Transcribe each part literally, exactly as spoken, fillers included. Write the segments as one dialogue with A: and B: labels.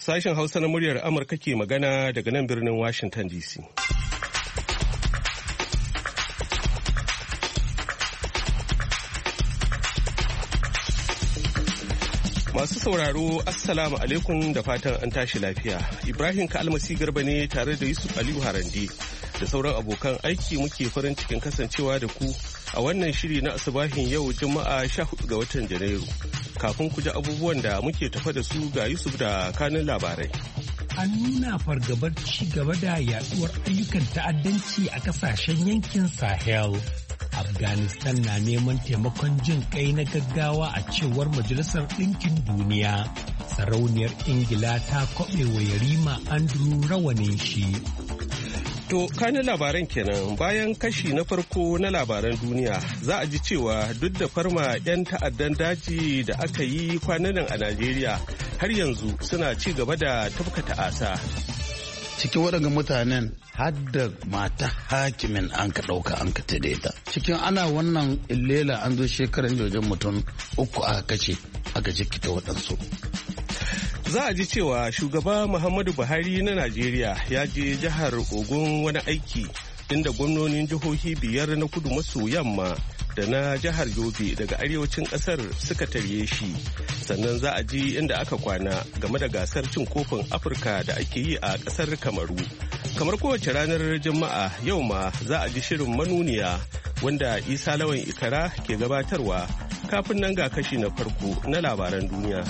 A: Sashen Hausa na muryar Amurka ke magana daga nan birnin Washington D C. Masu sauraro, Assalamu alaikum da fatan an tashi lafiya. Ibrahim Kalmasi Garba ne tare da Yusuf Aliyu Harande da sauran abokan aiki muke farin cikin kasancewa da ku a wannan shiri na asubahin yau Juma'a sha hudu ga watan Janairu. Kafin ku ji abubuwan da muke tafa da su ga Yusuf da kanun labarai.
B: An nuna fargabar ci gaba da yaduwar ayyukan ta'addanci a kasashen yankin Sahel. Afghanistan na neman taimakon jin kai na gaggawa a cewar Majalisar Ɗinkin Duniya. Sarauniyar Ingila ta kwaɓe wa Yarima Andrew rawanin shi.
A: To, kanin labaran kenan bayan kashi na farko na labaran duniya za a ji cewa duk da farma 'yan ta'addan daji da aka yi kwanan nan a Najeriya har yanzu suna ci gaba da tafka ta'asa.
C: Cikin waɗanda mutanen har da mata hakimin an ka ɗauka an ka ta. Cikin ana wannan illela an zo shekaran wajen mutum uku aka kace aka jikita waɗansu.
A: Za a ji cewa shugaba Muhammadu Buhari na Najeriya ya je jihar Ogun wani aiki inda gwamnonin jihohi biyar na kudu maso yamma da na jihar Yobe daga arewacin kasar suka tarye shi. Sannan za a ji inda aka kwana game da gasar cin kofin Afirka da ake yi a kasar Kamaru. Kamar kowace ranar Juma'a yau ma za a ji shirin manuniya wanda Isa Lawan Ikara ke gabatarwa kafin nan ga kashi na farko na labaran duniya.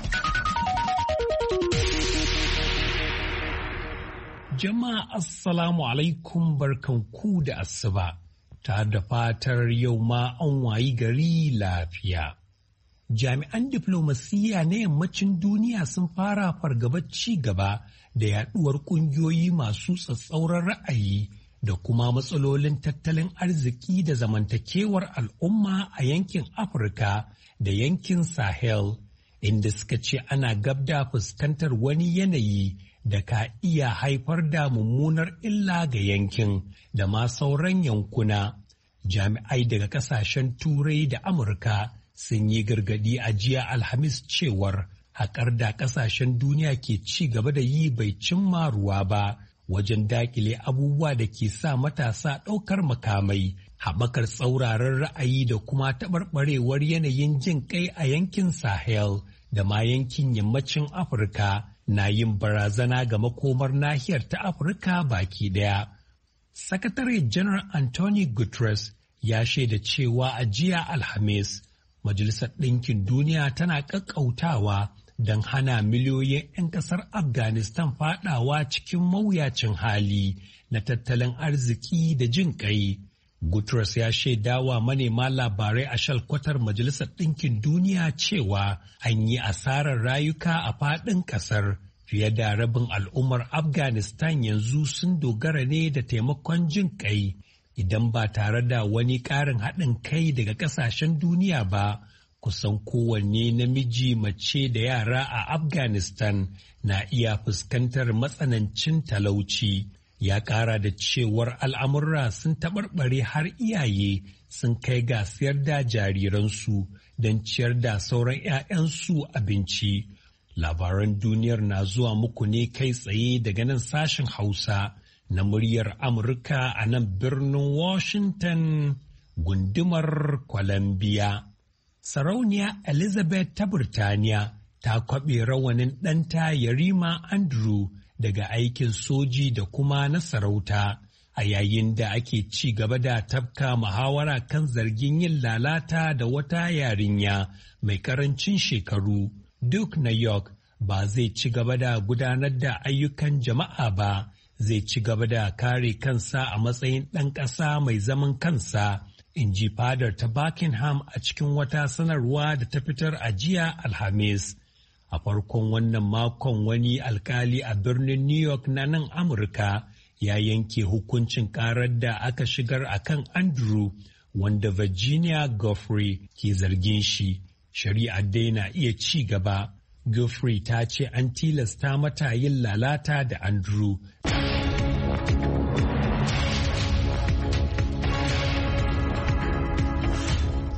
B: Jama'a Assalamu alaikum barkanku da asuba, tare da fatar yau ma an wayi gari lafiya. Jami'an diflomasiyya na yammacin duniya sun fara fargabar ci gaba da yaduwar kungiyoyi masu tsatsauran ra'ayi da kuma matsalolin tattalin arziki da zamantakewar al'umma a yankin Afirka da yankin Sahel, inda suka ce ana gabda fuskantar wani yanayi da ka iya haifar da mummunar illa ga yankin da ma sauran yankuna. Jami'ai daga kasashen Turai da Amurka sun yi gargadi a jiya Alhamis cewar haƙar da kasashen duniya ke ci gaba da yi bai cimma ruwa ba wajen dakile abubuwa da ke sa matasa ɗaukar makamai, haɓakar tsauraran ra'ayi da kuma taɓarɓarewar yanayin jin kai a yankin Sahel da ma yankin yammacin Afirka na yin barazana ga makomar nahiyar ta Afirka baki daya. Sakatare Janar Anthony Guterres ya shaida cewa a jiya Alhamis, Majalisar Ɗinkin Duniya tana ƙaƙƙautawa don hana miliyoyin 'yan ƙasar Afghanistan faɗawa cikin mawuyacin hali na tattalin arziki da jin ƙai. Guterres ya shaidawa manema labarai a shalkwatar Majalisar Ɗinkin Duniya cewa an yi asarar rayuka a faɗin ƙasar. Fiye da rabin al'ummar Afghanistan yanzu sun dogara ne da taimakon jin ƙai. Idan ba tare da wani ƙarin haɗin kai daga ƙasashen duniya ba, kusan kowanne namiji, mace da yara a Afghanistan na iya fuskantar matsanancin talauci. Ya ƙara da cewar al'amurra sun taɓarɓare har iyaye sun kai ga siyar da jariransu don ciyar da sauran 'ya'yansu abinci. Labaran duniyar na zuwa muku ne kai tsaye daga nan sashen Hausa na muryar Amurka a nan birnin Washington, gundumar Columbia. Sarauniya Elizabeth ta Burtaniya ta kwaɓe rawanin ɗanta Yarima Andrew daga aikin soji da kuma na sarauta a yayin da ake ci gaba da tafka muhawara kan zargin yin lalata da wata yarinya mai karancin shekaru. Duke na York ba zai ci gaba da gudanar da ayyukan jama'a ba, zai ci gaba da kare kansa a matsayin ɗan ƙasa mai zaman kansa, in ji fadar ta Buckingham a cikin wata sanarwa da ta fitar a jiya Alhamis. A farkon wannan makon wani alkali a birnin New York na nan Amurka ya yanke hukuncin karar da aka shigar a kan Andrew wanda Virginia Giuffre ke zargin shi. Shari'ar dai na iya ci gaba. Giuffre ta ce an tilasta mata yin lalata da Andrew.
A: To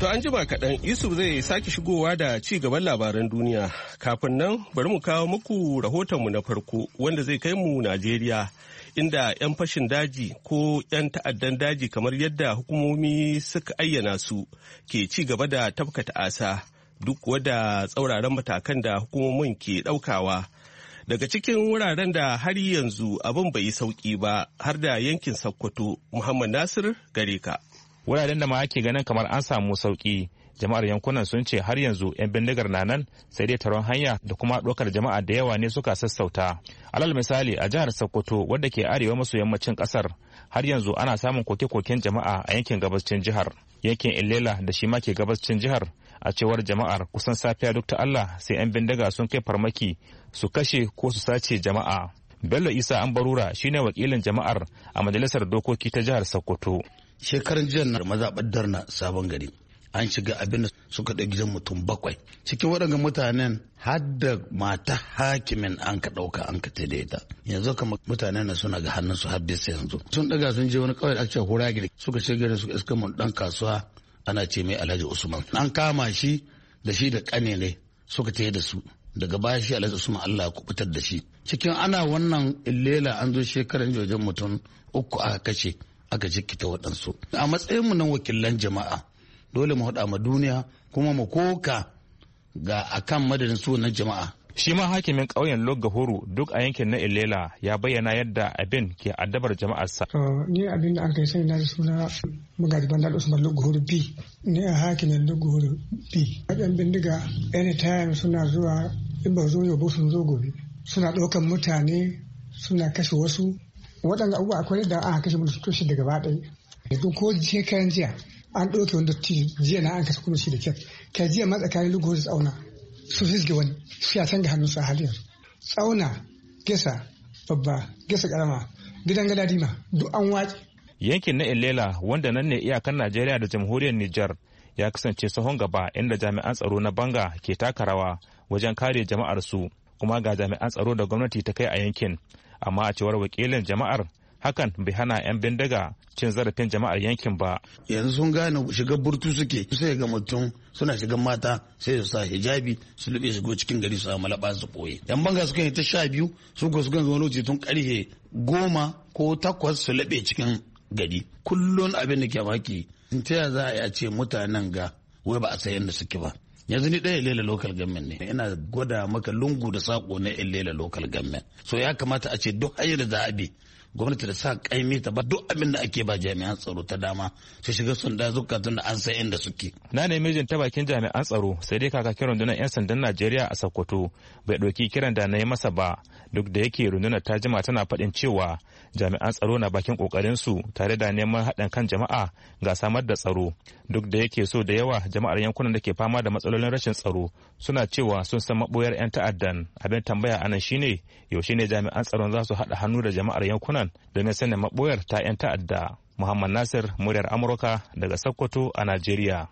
A: To an jima kaɗan Yusuf zai sake shigowa da ci gaban labaran duniya. Kafin nan bari mu kawo muku rahotonmu na farko wanda zai kai mu Najeriya inda 'yan fashin daji ko 'yan ta'addan daji kamar yadda hukumomi suka ayyana su ke ci gaba da tafka ta'asa duk wadda tsauraran matakan da hukumomin ke ɗaukawa. Daga cikin wuraren da har yanzu abin bai yi sauƙi ba har da yankin Sokoto, Muhammad Nasir gare ka.
D: Wuraren da ma ake ganin kamar an samu sauki jama'ar yankunan sun ce har yanzu 'yan bindigar na nan sai dai taron hanya da kuma ɗaukar jama'a da yawa ne suka sassauta. Alal misali a jihar Sokoto wadda ke arewa maso yammacin ƙasar har yanzu ana samun koke-koken jama'a a yankin gabashin jihar. Yankin Ilela da shi ma ke gabashin jihar a cewar jama'ar kusan safiya duk ta Allah sai 'yan bindiga sun kai farmaki su kashe ko su sace jama'a. Bello Isa Ambarura shine wakilin jama'ar a majalisar dokoki ta jihar Sokoto.
C: Shekaran jiya na mazaɓar Darna Sabon Gari an shiga abin da suka ɗauki gidan mutum bakwai. Cikin waɗanda mutanen har da mata hakimin an ka ɗauka an ka tada ita. Yanzu kama mutanen na suna ga hannunsu har bisa yanzu. Sun ɗaga sun je wani ƙauye da ake cewa Huragiri suka shiga da suka iska mun ɗan kasuwa ana ce mai Alhaji Usman. An kama shi da shi da ƙane ne suka tayi da su. Daga baya shi Alhaji Usman Allah ya kubutar da shi. Cikin ana wannan illela an zo shekaran wajen mutum uku aka kashe aka jikita waɗansu. A matsayinmu na wakilan jama'a dole mu haɗa ma duniya kuma mu koka ga akan madadin sunan jama'a.
D: Shi ma hakimin ƙauyen Logahoro duk a yankin na Ilela ya bayyana yadda abin ke addabar jama'arsa.
E: To ni abin da an kai sai na suna Magaji Bandal Usman Logahoro B. Ni a hakimin Logahoro B. Wajen bindiga anytime suna zuwa in ba zo yau ba sun zo gobe. Suna ɗaukan mutane suna kashe wasu. Waɗanda abubuwa akwai da aka kashe mutu toshe daga gaba ɗaya. Yanzu ko shekaran jiya an ɗauke wanda jiya na an kashe kuma shi da kyau. Kai jiya ma tsakanin Lugos da Tsauna su fisge wani su ya canza hannun su a halin Tsauna, Gesa, Babba, Gesa Karama, Gidan Galadima duk an wace.
D: Yankin na Ilela wanda nan ne iyakan Najeriya da jamhuriyar Nijar ya kasance sahun gaba inda jami'an tsaro na Banga ke taka rawa wajen kare jama'ar su kuma ga jami'an tsaro da gwamnati ta kai a yankin. Amma a cewar wakilin jama'ar hakan bai hana 'yan bindiga cin zarafin jama'ar yankin ba.
C: Yanzu sun gane shiga burtu suke sai ga mutum suna shiga mata sai su sa hijabi su lube shigo cikin gari su malaba su koye. Yan banga suka yi ta sha biyu su ko suka zo lokaci tun karfe goma ko takwas su labe cikin gari. Kullun abin da ke maki in ta za a ce mutanen ga wai ba a san yadda suke ba. Yanzu ni ɗaya Ilela local government ne ina gwada maka lungu da sako na Ilela local government so ya kamata a ce duk hanyar da za a bi gwamnati da sa kaimi ta ba duk abin da ake ba jami'an tsaro ta dama su shiga sun da zukatun da an san inda suke.
D: Na nemi jin ta bakin jami'an tsaro sai dai kakakin rundunar 'yan sandan Najeriya a Sokoto bai ɗauki kiran da na yi masa ba duk da yake rundunar ta jima tana faɗin cewa jami'an tsaro na bakin ƙoƙarin su tare da neman haɗin kan jama'a ga samar da tsaro duk da yake so da yawa jama'ar yankunan da ke fama da matsalolin rashin tsaro suna cewa sun san maɓoyar 'yan ta'addan abin tambaya anan shine yaushe ne jami'an tsaron za su haɗa hannu da jama'ar yankunan domin sanin maɓoyar ta 'yan ta'adda. Muhammad Nasir, muryar Amurka daga Sokoto a Najeriya.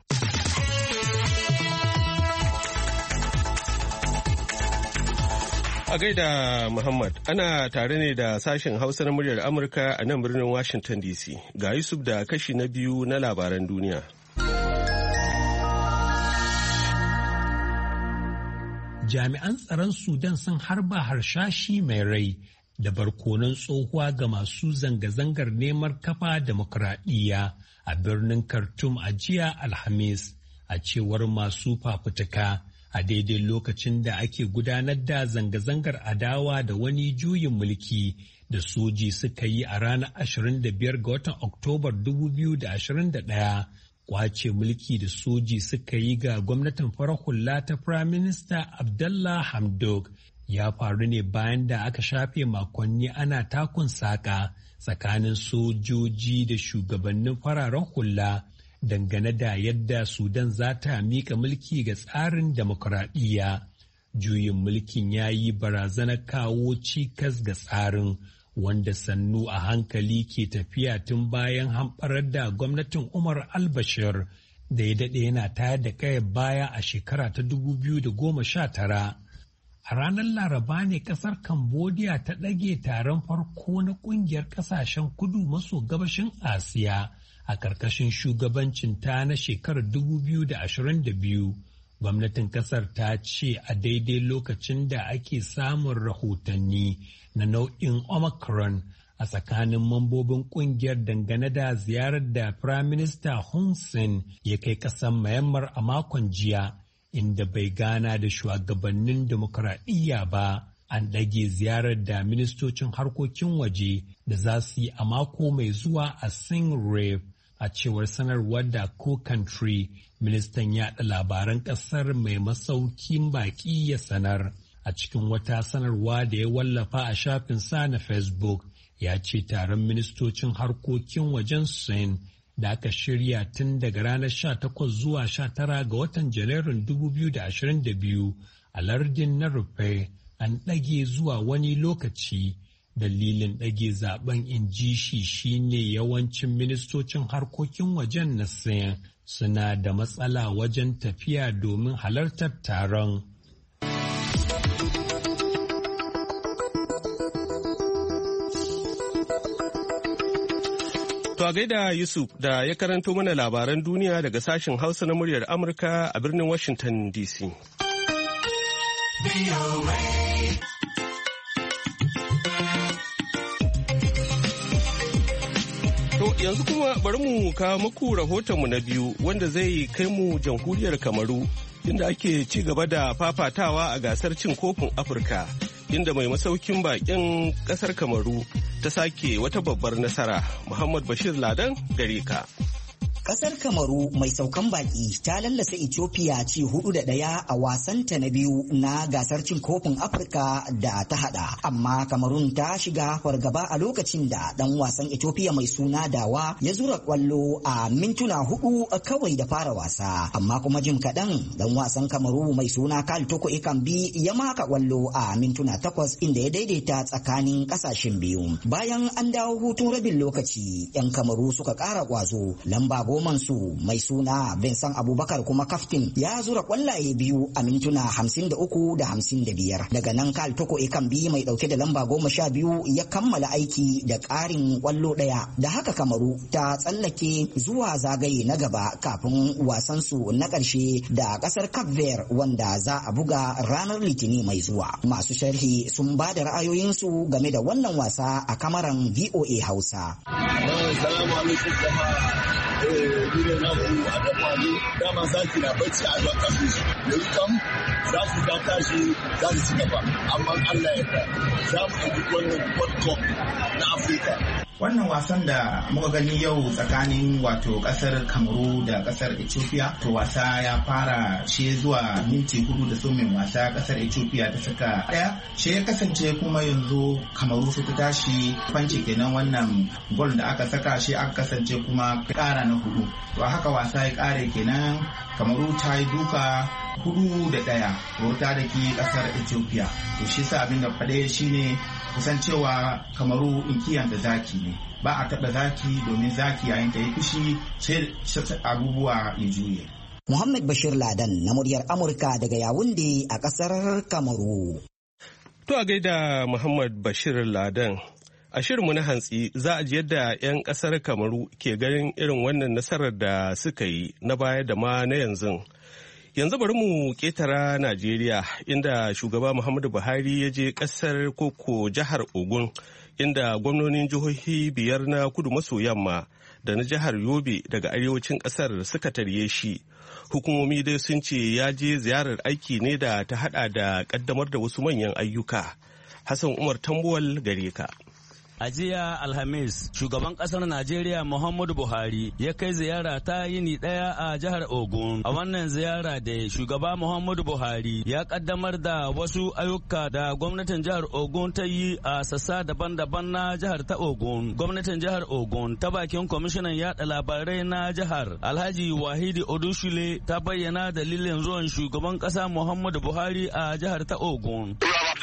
A: A gaida Muhammad, ana tare ne da sashen Hausa na muryar Amurka a nan birnin Washington D C. Ga Yusuf da kashi na biyu na labaran duniya.
B: Jami'an tsaron Sudan sun harba harshashi mai rai da barkonon tsohuwa ga masu zanga-zangar neman kafa demokuraɗiyya a birnin Khartoum a jiya Alhamis, a cewar masu fafutuka. A daidai lokacin da ake gudanar da zanga-zangar adawa da wani juyin mulki da soji suka yi a ranar ashirin da biyar ga watan Oktobar dubu biyu da ashirin da ɗaya, kwace mulki da soji suka yi ga gwamnatin farar hula ta Prime Minister Abdallah Hamdok ya faru ne bayan da aka shafe makonni ana takun saka tsakanin sojoji da shugabannin fararen hula. Dangane da yadda Sudan za ta mika mulki ga tsarin demokuraɗiyya. Juyin mulkin ya yi barazanar kawo cikas ga tsarin wanda sannu a hankali ke tafiya tun bayan hamɓarar da gwamnatin Umar al-Bashir da ya daɗe yana tayar da kayan baya a shekara ta dubu biyu da goma sha tara. A ranar Laraba ne ƙasar Cambodia ta ɗage taron farko na ƙungiyar ƙasashen kudu maso gabashin Asiya a ƙarƙashin shugabancin ta na shekarar dubu biyu da ashirin da biyu. Gwamnatin ƙasar ta ce a daidai lokacin da ake samun rahotanni na nau'in Omicron a tsakanin mambobin ƙungiyar dangane da ziyarar da Prime Minister Hun Sen ya kai ƙasar Myanmar a makon jiya, inda bai gana da shugabannin demokuraɗiyya ba. An ɗage ziyarar da ministocin harkokin waje da za su yi a mako mai zuwa a Siem Reap. A cewar sanarwar da Co-Country, ministan yaɗa labaran ƙasar mai masaukin baƙi ya sanar. A cikin wata sanarwa da ya wallafa a shafin sa na Facebook, ya ce taron ministocin harkokin wajen Sin da aka shirya tun daga ranar sha takwas zuwa sha tara ga watan Janairun dubu biyu da ashirin da biyu a lardin na Rufe an ɗage zuwa wani lokaci. Dalilin ɗage zaben in ji shi shine yawancin ministocin harkokin wajen na Sin suna da matsala wajen tafiya domin halartar taron.
A: To a gaida Yusuf da ya karanto mana labaran duniya daga sashen Hausa na muryar Amurka a birnin Washington D C. To yanzu kuma bari mu kawo muku rahotonmu na biyu wanda zai kai mu jamhuriyar Kamaru inda ake ci gaba da fafatawa a gasar cin kofin Afirka inda mai masaukin bakin kasar Kamaru ta sake wata babbar nasara. Muhammad Bashir Ladan gare ka.
F: Kasar Kamaru mai saukan baki ta lallasa Ethiopia ci hudu da daya a wasanta na biyu na gasar cin kofin Afirka da ta hada. Amma Kamarun ta shiga fargaba a lokacin da dan wasan Ethiopia mai suna Dawa ya zura kwallo a mintuna hudu kawai da fara wasa. Amma kuma jim kaɗan dan wasan Kamaru mai suna Kal Toko Ekambi ya maka kwallo a mintuna takwas inda ya daidaita tsakanin kasashen biyu. Bayan an dawo hutun rabin lokaci, 'yan Kamaru suka ƙara kwazo. Lamba goman su mai suna Vincent Abubakar kuma kaftin ya zura kwallaye biyu a mintuna hamsin da uku da hamsin da biyar. Daga nan Kal Toko Ekambi mai dauke da lamba goma sha biyu ya kammala aiki da ƙarin kwallo ɗaya. Da haka Kamaru ta tsallake zuwa zagaye na gaba kafin wasan su na ƙarshe da ƙasar Cape Verde wanda za a buga ranar Litinin mai zuwa. Masu sharhi sun ba da ra'ayoyinsu game da wannan wasa a kamaran V O A Hausa.
G: Dole na ku a dakwani dama zaki na bacci a zuwa kafin shi da kam za su ta tashi za su ci gaba amma Allah ya ta za mu ɗauki wannan World Cup na Afirka.
H: Wannan wasan da muka gani yau tsakanin wato kasar Kamaru da kasar Ethiopia, to wasa ya fara shi zuwa minti hudu da somin wasa kasar Ethiopia ta saka daya, shi ya kasance kuma yanzu Kamaru su ta tashi fanci kenan wannan gol da aka saka shi aka kasance kuma kara na hudu. To haka wasa ya kare kenan Kamaru ta yi duka hudu da daya ta da ke kasar Ethiopia. To shi sa abin da faɗe shine kusan cewa Kamaru inkiyan da zaki ne, ba a taɓa zaki domin zaki yayin da ya fushi sai abubuwa ya juye.
F: Muhammad Bashir Ladan na muryar Amurka daga Yawunde a ƙasar Kamaru.
A: To a gaida Muhammad Bashir Ladan. A shirinmu na hantsi za a ji yadda 'yan ƙasar Kamaru ke ganin irin wannan nasarar da suka yi na baya da ma na yanzu. Yanzu bari mu ketara Najeriya inda shugaba Muhammadu Buhari ya je kasar koko jihar Ogun inda gwamnonin jihohi biyar na kudu maso yamma da na jihar Yobe daga arewacin kasar suka tarye shi. Hukumomi dai sun ce ya je ziyarar aiki ne da ta hada da kaddamar da wasu manyan ayyuka. Hassan Umar Tambuwal gare ka.
I: A jiya Alhamis, shugaban ƙasar Najeriya Muhammadu Buhari ya kai ziyara ta yini ɗaya a jihar Ogun. A wannan ziyara da shugaba Muhammadu Buhari ya ƙaddamar da wasu ayyuka da gwamnatin jihar Ogun ta yi a sassa daban-daban na jihar ta Ogun. Gwamnatin jihar Ogun ta bakin kwamishinan yaɗa labarai na jihar Alhaji Wahidi Odushule ta bayyana dalilin zuwan shugaban ƙasa Muhammadu Buhari a jihar ta Ogun.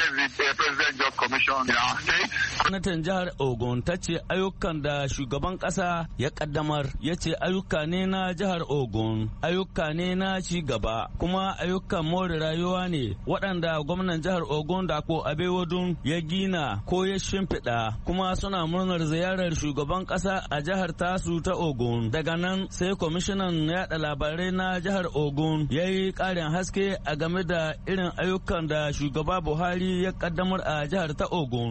I: Gwamnatin jihar Ogun ta ce ayyukan da shugaban kasa ya kaddamar ya ce ayyuka ne na jihar Ogun, ayyuka ne na ci gaba, kuma ayyukan more rayuwa ne waɗanda gwamnan jihar Ogun Dapo Abewodun ya gina ko ya shimfiɗa, kuma suna murnar ziyarar shugaban kasa a jihar tasu ta Ogun. Daga nan sai kwamishinan yaɗa labarai na jihar Ogun ya yi ƙarin haske a game da irin ayyukan da shugaba Buhari ya kaddamar a jihar ta Ogun.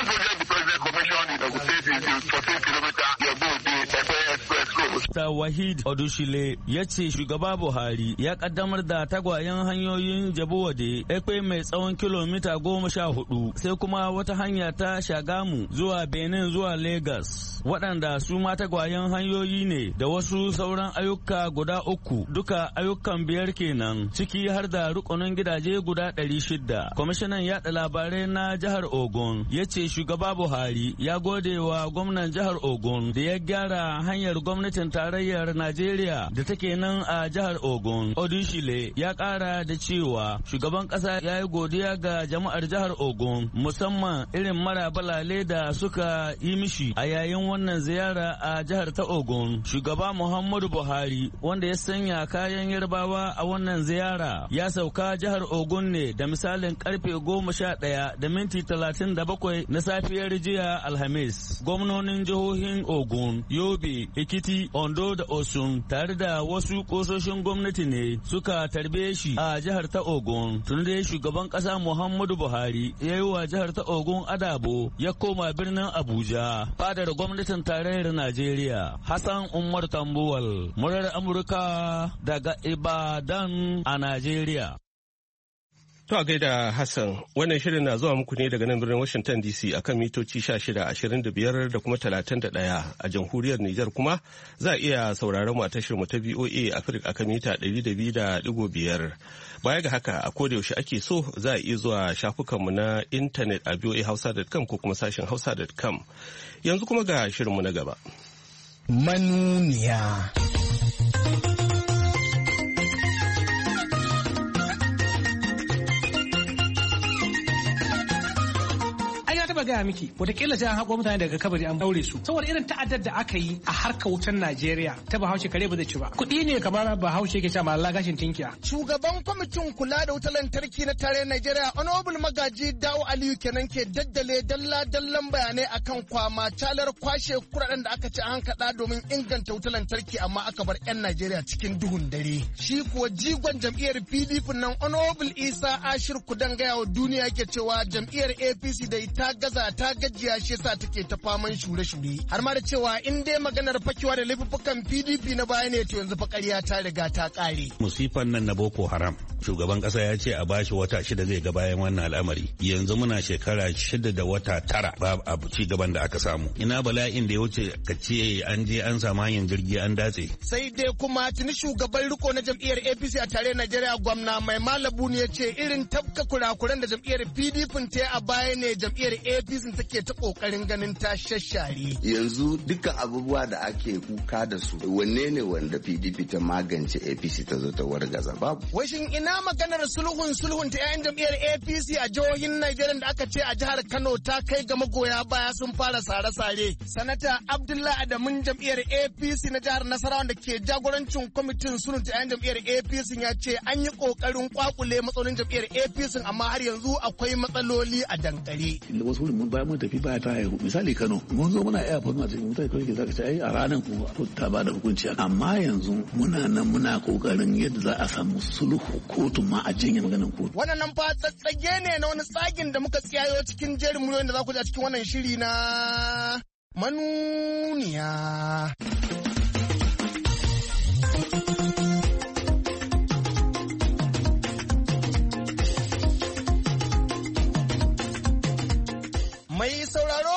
I: Ta Wahid Odushile ya ce shugaba Buhari ya kaddamar da tagwayen hanyoyin Jabowade Ekpe mai tsawon kilomita goma sha hudu, sai kuma wata hanya ta Shagamu zuwa Benin zuwa Lagos, waɗanda su ma tagwayen hanyoyi ne, da wasu sauran ayyuka guda uku, duka ayyukan biyar kenan, ciki har da rukunin gidaje guda ɗari shida. Kwamishinan yaɗa labarai na jihar Ogun ya ce shugaba Buhari ya gode wa gwamnan jihar Ogun da ya gyara hanyar gwamnatin tarayyar Najeriya da take nan a jihar Ogun. Odushile ya kara da cewa shugaban kasa ya yi godiya ga jama'ar jihar Ogun, musamman irin mara balale da suka yi mishi a yayin wannan ziyara a jihar ta Ogun. Shugaba Muhammadu Buhari, wanda ya sanya kayan Yarbawa a wannan ziyara, ya sauka jihar Ogun ne da misalin karfe goma sha ɗaya da minti talatin da bakwai na safiyar jiya Alhamis. Gwamnonin jihohin Ogun, Yobe, Ekiti, Ondo da Osun tare da wasu kososhin gwamnati ne suka tarbe shi a jihar ta Ogun. Tun da shugaban kasa Muhammadu Buhari ya yi wa jihar ta Ogun adabo ya koma birnin Abuja, fadar gwamnatin tarayyar Najeriya. Hassan Umar Tambuwal, murar Amurka daga Ibadan a Najeriya.
A: To a gaida Hassan, wannan shirin na zuwa muku ne daga nan birnin Washington D C akan mitoci sha shida, ashirin da biyar da kuma talatin da ɗaya. A jamhuriyar Nijar kuma za a iya sauraron mu a tashar mu ta V O A Africa akan mita ɗari da biyu da ɗigo biyar. Baya ga haka, a koda yaushe ake so za a iya zuwa shafukanmu na intanet a v o a hausa dot com ko kuma sashen hausa dot com. Yanzu kuma ga shirinmu na gaba.
J: Manuniya. taba gaya miki wataƙila sai an haƙo mutane daga kabari an daure su saboda irin ta'addar da aka yi a harkar wutar Najeriya ta Bahaushe kare ba zai ci ba kuɗi ne kamar Bahaushe ke cewa malala gashin tinkiya.
K: Shugaban kwamitin kula da wutar lantarki na tarayyar Najeriya Honorable Magaji Dawo Aliyu kenan ke daddale dalla dallan bayanai akan kwama calar kwashe kuɗaɗen da aka ci an kaɗa domin inganta wutar lantarki amma aka bar 'yan Najeriya cikin duhun dare. Shi kuwa jigon jam'iyyar P D P nan Honorable Isa Ashir Kudan gaya wa duniya ke cewa jam'iyyar A P C da ita gaza ta gajiya shi yasa take ta faman shure-shure har ma da cewa in dai maganar fakewa da laifuffukan P D P na baya ne to yanzu fa ƙarya ta riga ta ƙare.
L: Musifan nan na Boko Haram shugaban ƙasa ya ce a bashi wata shida zai ga bayan wannan al'amari yanzu muna shekara shida da wata tara ba abu ci gaban da aka samu ina bala'in da ya wuce ka ce an je an samu hanyar jirgi an datse.
K: Sai dai kuma tuni shugaban riko na jam'iyyar A P C a tare Najeriya gwamna mai malabu ne ya ce irin tafka kurakuran da jam'iyyar P D P ta a baya ne jam'iyyar A P C take ta kokarin ganin ta shashare.
M: Yanzu dukkan abubuwa da ake kuka da su wanne ne wanda P D P ta magance A P C ta zo ta wargaza babu.
K: Washin ina maganar sulhun sulhun ta yayin jam'iyyar A P C a jihohin Najeriya da aka ce a jihar Kano ta kai ga magoya baya sun fara sare-sare. Sanata Abdullahi Adamun jam'iyyar A P C na jihar Nasarawa da ke jagorancin kwamitin sulhun ta yayin jam'iyyar A P C ya ce an yi kokarin kwakule matsalolin jam'iyyar A P C amma har yanzu akwai matsaloli a dankare.
N: Mun bayan mun tafi baya ta haihu misali Kano mun zo muna iya fama cikin mutane kawai ke zaka ce ai a ranar ku ta bada hukunci amma yanzu muna nan muna kokarin yadda za a samu sulhu kotu ma a janye maganar kotu.
K: Wannan fa tsatsage ne na wani tsagin da muka tsiyayo cikin jerin muryoyin da za ku ji a cikin wannan shiri na manuniya. Mai sauraro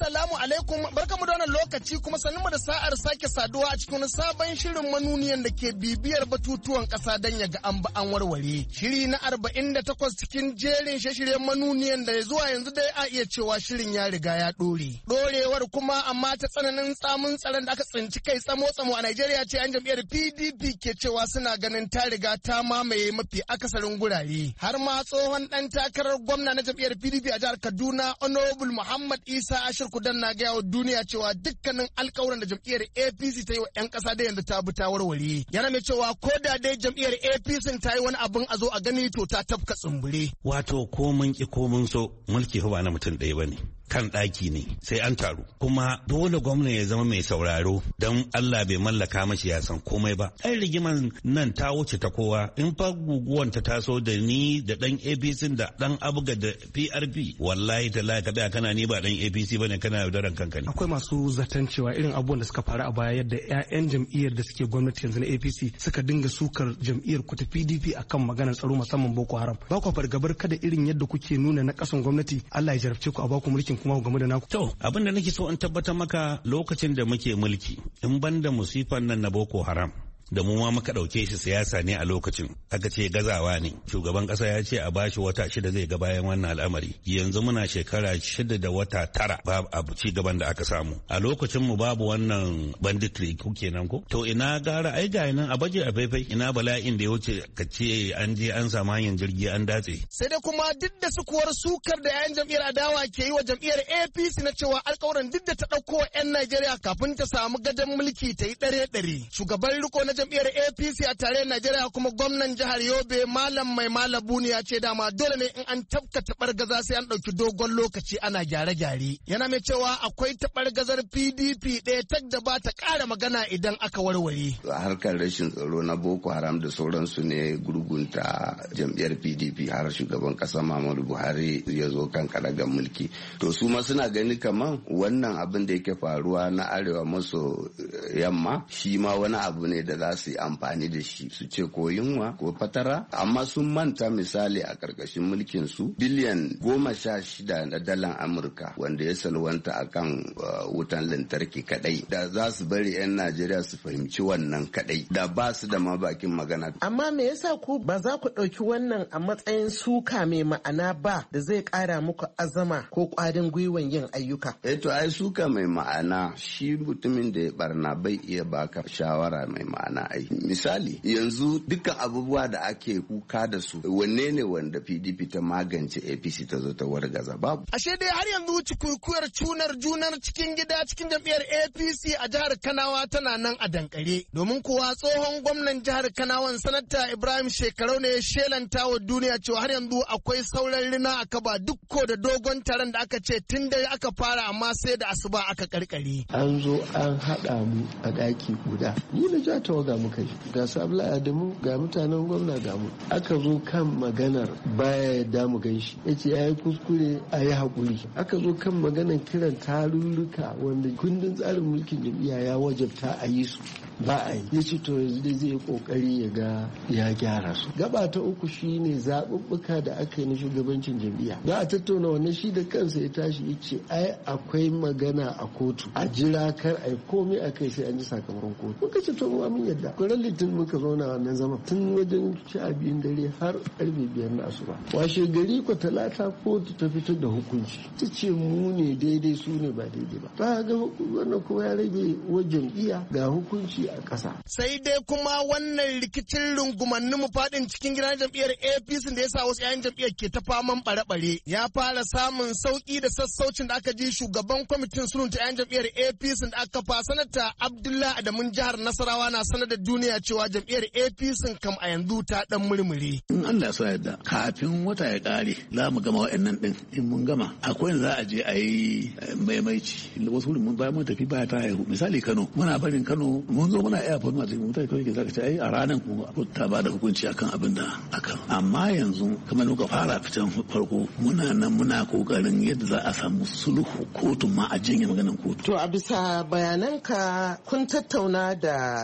K: Assalamu alaikum, barkamu da wannan lokaci kuma sanin mu da sa'ar sake saduwa a cikin sabon shirin manuniyan da ke bibiyar batutuwan kasa dan ya ga an ba an warware. Shiri na arba'in da takwas cikin jerin shirye-shiryen manuniyan da zuwa yanzu dai a iya cewa shirin ya riga ya dore. Dorewar kuma amma ta tsananin tsamin tsaron da aka tsinci kai tsamo-tsamo a Najeriya ce an jam'iyyar P D P ke cewa suna ganin ta riga ta mamaye mafi akasarin gurare. Har ma tsohon dan takarar gwamna na jam'iyyar P D P a jihar Kaduna Honorable Muhammad Isa Ashir Kudan na gaya wa duniya cewa dukkanin alkawuran da jam'iyyar A P C ta yi wa 'yan ƙasa da yanzu ta bi ta warware. Yana mai cewa ko da dai jam'iyyar A P C ta yi wani abin a zo a gani to ta tafka tsumbure.
L: Wato ko mun ki ko mun so mulki ba na mutum ɗaya ba ne. Kan ɗaki ne sai an taru kuma dole gwamna ya zama mai sauraro don Allah bai mallaka mashi ya san komai ba. Ai rigiman nan ta wuce ta kowa in fa guguwan ta taso da ni da ɗan A P C da ɗan Abuga da P R P wallahi tallahi ka tsaya kana ni ba ɗan A P C bane kana yaudaran kanka ne.
J: Akwai masu zaton cewa irin abubuwan da suka faru a baya yadda 'ya'yan jam'iyyar da suke gwamnati yanzu na A P C suka dinga sukar jam'iyyar ku ta P D P akan maganar tsaro musamman Boko Haram. Ba ku fargabar kada irin yadda kuke nuna na kasan gwamnati Allah ya jarabce ku a baku mulkin kuma game da naku.
L: To abin da nake so in tabbatar maka lokacin da muke mulki in banda musifan nan na Boko Haram da mu ma muka ɗauke shi siyasa ne a lokacin aka ce gazawa ne shugaban ƙasa ya ce a bashi wata shida zai ga bayan wannan al'amari yanzu muna shekara shida da wata tara babu abu ci gaban da aka samu a lokacin mu babu wannan banditry ku kenan ko to ina gara ai ga nan a baje a faifai ina bala'in da ya wuce ka ce an je an samu hanyar jirgi an datse
K: sai dai kuma duk da sukuwar sukar da yayan jam'iyyar adawa ke yi wa jam'iyyar A P C na cewa alƙawarin duk da ta ɗauko wa 'yan Najeriya kafin ta samu gadon mulki ta yi ɗare-ɗare shugaban riko na jam'iyyar A P C a tare Najeriya kuma gwamnan jihar Yobe Malam Mai Malabu ne ya ce dama dole ne in an tabka taɓargaza sai an ɗauki dogon lokaci ana gyare-gyare. Yana mai cewa akwai taɓargazar P D P ɗaya tak da ba ta ƙara magana idan aka warware.
M: Harkar rashin tsaro na Boko Haram da sauransu ne gurgunta jam'iyyar P D P har shugaban ƙasa Muhammadu Buhari ya zo kan karagar mulki. To su ma suna gani kaman wannan abin da yake faruwa na arewa maso yamma shi ma wani abu ne da za su yi amfani da shi su ce ko yunwa ko fatara amma sun manta misali a ƙarƙashin mulkin su biliyan goma sha shida na dalan Amurka wanda ya salwanta akan uh, wutan lantarki kadai da za su bari 'yan Najeriya su fahimci wannan kadai da ba su da ma bakin magana.
O: Amma me yasa ku ba za ku ɗauki wannan a matsayin suka mai ma'ana ba da zai ƙara muku azama ko ƙwarin gwiwan yin ayyuka?
M: Eh to ai suka mai ma'ana shi mutumin da ya barna bai iya baka shawara mai ma'ana ai. Misali yanzu dukkan abubuwa da ake kuka da su wanne ne wanda P D P ta magance A P C ta zo ta wargaza babu.
K: Ashe dai har yanzu cikukuyar cunar junar cikin gida cikin jam'iyyar A P C a jihar Kanawa tana nan a dankare domin kuwa tsohon gwamnan jihar Kanawan sanata Ibrahim Shekarau ne ya shelanta wa duniya cewa har yanzu akwai sauran rina a kaba dukko da dogon taron da aka ce tun dare aka fara amma sai da asuba aka karkare.
P: An zo an haɗa mu a ɗaki guda. Ni na ja tawaga muka yi. Ga su Abla Adamu ga mutanen gwamna ga mu. Aka zo kan maganar baya yadda mu ganshi. Ya ce ya yi kuskure a yi haƙuri. Aka zo kan maganar kiran tarurruka wanda kundin tsarin mulkin jam'iyya ya wajabta a yi su. Ba a yi. Ya ce to yanzu dai zai yi ƙoƙari ya ga ya gyara su. Gaba ta uku shine zaɓuɓɓuka da aka yi na shugabancin jam'iyya. Za a tattauna wannan shi da kansa ya tashi ya ce ai akwai magana a kotu. A jira kar a yi komai a kai sai an ji sakamakon kotu. Muka ce to mu amin yadda. Kwaran litin muka zauna wannan zaman tun wajen sha biyun dare har karfe biyar na asuba. Washe gari ko talata kotu ta fitar da hukunci. Ta ce mu ne daidai su ne ba daidai ba. Ta ga wannan kuma ya rage wa jam'iyya ga hukunci a ƙasa.
K: Sai dai kuma wannan rikicin rungumannin mu faɗin cikin gidan jam'iyyar A P C da ya sa wasu 'ya'yan jam'iyyar ke ta faman ɓare-ɓare ya fara samun sauƙi da sassaucin da aka ji shugaban kwamitin sulhunta 'ya'yan jam'iyyar A P C da aka fa sanata Abdullahi Adamun jihar Nasarawa na sanar da duniya cewa jam'iyyar A P C kam a yanzu ta dan murmure.
N: In Allah ya so yadda kafin wata ya kare za mu gama wa'annan din in mun gama akwai za a je a yi maimaici wasu wurin mun bayan mun tafi baya ta haihu misali Kano muna barin Kano mun zo muna airport ma cikin mutane kawai ke zaka ce ai a ranar kuma ta ba da hukunci akan abin da aka amma yanzu kamar muka fara fitan farko muna nan muna kokarin yadda za a samu sulhu kotun ma a janye maganan kotu.
O: To a bisa bayananka kun tattauna da jihohi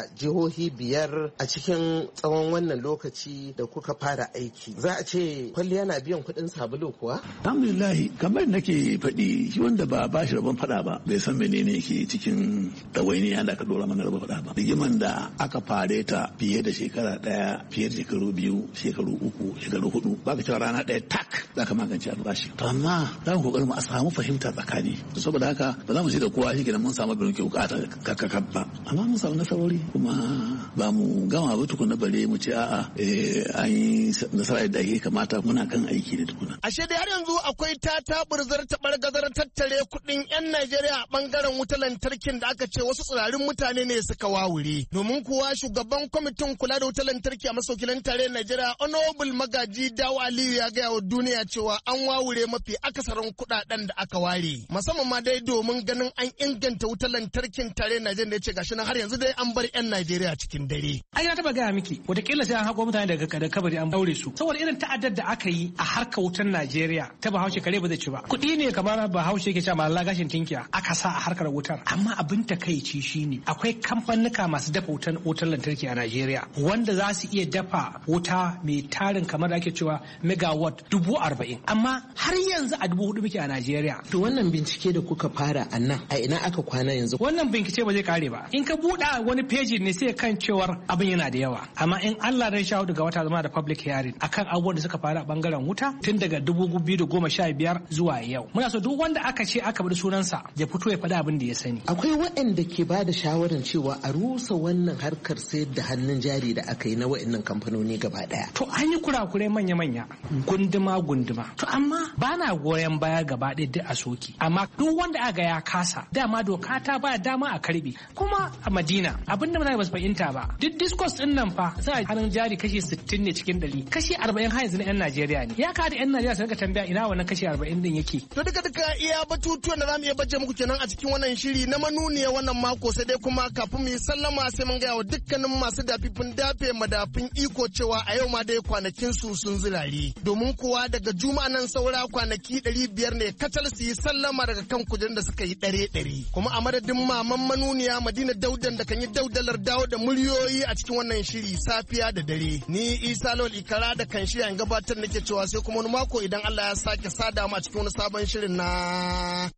O: jihohi biyar a cikin tsawon wannan lokaci da kuka fara aiki. Za a ce kwalliya na biyan kuɗin sabulu kuwa?
N: Alhamdulillahi, kamar nake faɗi shi wanda ba ba shi rabon faɗa ba bai san menene ke cikin ɗawainiya da aka dora mana rabon faɗa ba. Rigiman da aka fare ta fiye da shekara ɗaya, fiye da shekaru biyu, shekaru uku, shekaru hudu, ba ka cewa rana ɗaya tak za ka magance albashi. To amma za mu kokarin mu a samu fahimta tsakani. Saboda haka ba za mu ce da kowa shi kenan mun samu abin da muke bukata kakakab ba. Amma mun samu nasarori kuma ba mu gama ba tukuna bare mu ce a'a an yi nasara da ake kamata muna kan aiki da tukuna.
K: Ashe dai har yanzu akwai ta taburzar taɓargazar tattare kuɗin 'yan Najeriya a ɓangaren wutar lantarkin da aka ce wasu tsirarin mutane ne suka wawure. Domin kuwa shugaban kwamitin kula da wutar lantarki a masaukilan tarayyar Najeriya Honorable Magaji Dawo Aliyu ya gaya wa duniya cewa an wawure mafi akasarin kuɗaɗen da aka ware. Musamman ma dai domin ganin an inganta wutar lantarkin tarayyar Najeriya da ya ce gashi nan har yanzu dai an bar 'yan Najeriya cikin dare.
Q: Ai na taɓa gaya miki wataƙila sai an haƙo mutane daga kabari an daure su. Saboda irin ta'addar da aka yi a harkar wutar Najeriya ta Bahaushe kare ba zai ci ba. Kuɗi ne kamar Bahaushe yake cewa malala gashin tinkiya aka sa a harkar wutar. Amma abin takaici shine akwai kamfanuka masu dafa wutar wutar lantarki a Najeriya wanda za su iya dafa wuta mai tarin kamar da ake cewa megawatt dubu arba'in. Amma har yanzu a dubu hudu muke a Najeriya.
O: To wannan bincike da kuka fara a nan a ina aka kwana yanzu?
Q: Wannan bincike ba zai kare ba. In ka buɗa wani peji ne sai kan cewar abin yana da yawa. Amma in Allah ya sha daga wata zama da public hearing akan abubuwan da suka faru a bangaren wuta tun daga dubu biyu da goma sha biyar zuwa yau. Muna so duk wanda aka ce aka bada sunansa ya fito ya faɗi abin da ya sani.
O: Akwai waɗanda ke ba da shawarar cewa a rusa wannan harkar sayar da hannun jari da aka yi na waɗannan kamfanoni gaba ɗaya.
Q: To an yi kurakurai manya-manya gunduma gunduma. To amma ba na goyon baya gaba ɗaya duk a soki. Amma duk wanda aka ya kasa dama doka ta ba dama a karbe. Kuma a Madina abin da mutane ba su fahimta ba. Duk discourse ɗin nan fa za a hannun jari kashi sittin ne cikin ɗari. Kashi arba'in har yanzu na 'yan Najeriya ne. Ya kada 'yan Najeriya su rika tambaya ina wannan kashi arba'in din yake.
K: To duka duka iya batutuwan da za mu iya baje muku kenan a cikin wannan shiri na manuniya wannan mako sai dai kuma kafin mu yi sallama sai mun gaya wa dukkanin masu dafifin dafe madafin iko cewa a yau ma dai kwanakin su sun zirare. Domin kuwa daga juma'a nan saura kwanaki ɗari biyar ne kacal su yi sallama daga kan kujerun da suka yi ɗare ɗari. Kuma a madadin maman manuniya Madina Daudan da kan yi daudalar dawo da muryoyi a cikin wannan shiri safiya da dare. Ni Isa Lawal Ikara da kan shirya in gabatar nake cewa sai kuma wani mako idan Allah ya sake sada mu a cikin wani sabon shirin na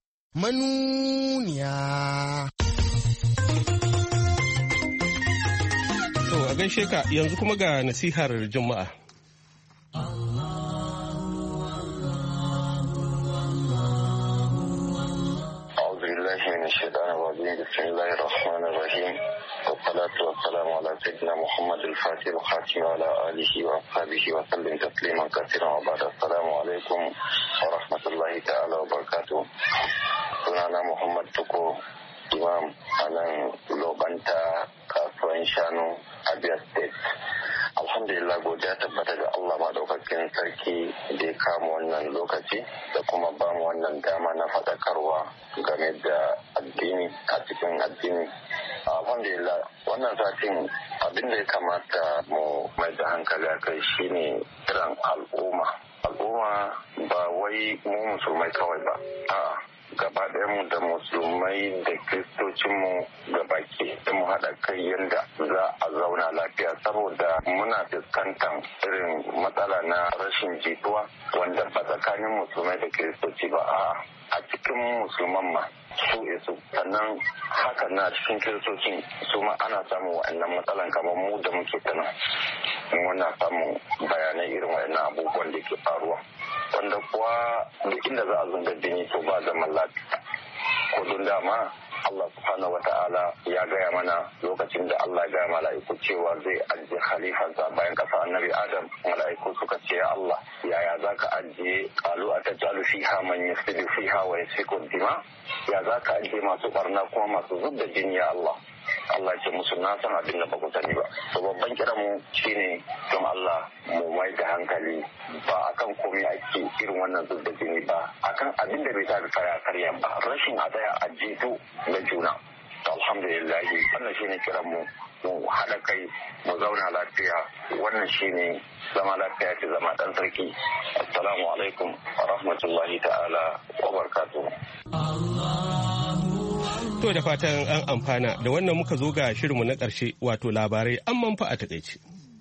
K: manuniya.
A: To a gaishe ka yanzu kuma ga nasihar Juma'a.
R: بسم الله الرحمن الرحيم والصلاة والسلام على سيدنا محمد الفاتح الخاتم وعلى آله وأصحابه وسلم تسليما كثيرا وبعد السلام عليكم ورحمة الله تعالى وبركاته. sunana Muhammad Tuko Imam a nan Lobanta kasuwan shanu Abia State. Alhamdulillah godiya tabbata ga Allah madaukakin sarki da ya kama wannan lokaci da kuma ba mu wannan dama na faɗakarwa game da addini a cikin addini. Alhamdulillah wannan satin abin da ya kamata mu mai da hankali a kai shine kiran al'umma. Al'umma ba wai mu musulmai kawai ba. A'a gaba mu da musulmai da kristocinmu gabaki da mu haɗa kai yadda za a zauna lafiya saboda muna fuskantar irin matsala na rashin jituwa wanda ba tsakanin musulmai da kristoci ba a cikin musulman ma su isu sannan haka na cikin kiristocin su ma ana samun wa'annan matsalan kamar mu da muke tana muna samun bayanai irin wa'annan abubuwan da ke faruwa wanda kuwa duk inda za a zunga jini to ba zaman lafiya ko don dama Allah subhanahu wa ta'ala ya gaya mana lokacin da Allah ya gaya mala'iku cewa zai ajiye khalifansa bayan kasa annabi Adam mala'iku suka ce ya Allah yaya zaka ajiye qalu atajalu fiha man yufsidu fiha wa yasfiku dima ya zaka ajiye masu barna kuma masu zubda jini ya Allah Allah ya ce musu na san abin da ba ku sani ba to babban kiran mu shine don Allah mu mai da hankali ba akan komai ake irin wannan zubda jini ba akan abin da bai ta kaya karyan ba rashin adaya a jito na juna to alhamdulillah wannan shine kiran mu mu haɗa kai mu zauna lafiya wannan shine zama lafiya ce zama dan sarki assalamu alaikum wa rahmatullahi ta'ala wa barakatuh.
A: To da fatan an amfana da wannan muka zo ga shirinmu na ƙarshe wato labarai an manfa a takaice.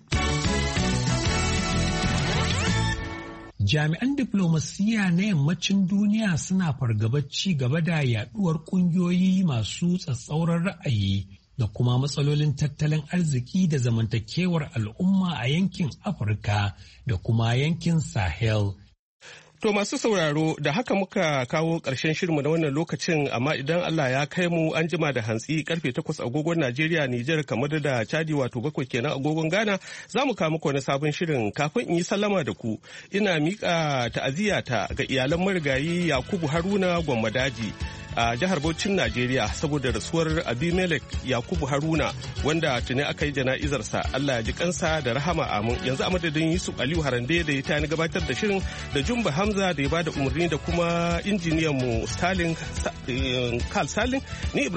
B: Jami'an diflomasiyya na yammacin duniya suna fargabar ci gaba da yaduwar kungiyoyi masu tsatsauran ra'ayi da kuma matsalolin tattalin arziki da zamantakewar al'umma a yankin Afirka da kuma yankin Sahel.
A: To masu sauraro da haka muka kawo ƙarshen shirinmu na wannan lokacin, amma idan Allah ya kai mu an jima da hantsi karfe takwas agogon Najeriya, Nijar, kamar da Chadi wato bakwai kenan agogon Ghana za mu kawo muku wani sabon shirin. Kafin in yi sallama da ku ina miƙa ta'aziyata ga iyalan marigayi Yakubu Haruna Gwamadaji a jihar Bauchin Najeriya saboda rasuwar Abimelek Yakubu Haruna wanda tuni aka yi jana'izarsa. Allah ya ji kansa da rahama amin. Yanzu a madadin Yusuf Aliyu Harande da ya tani gabatar da shirin da Jumba Hamza da ya bada umarni da kuma injiniyan mu Stalin Carl Stalin ni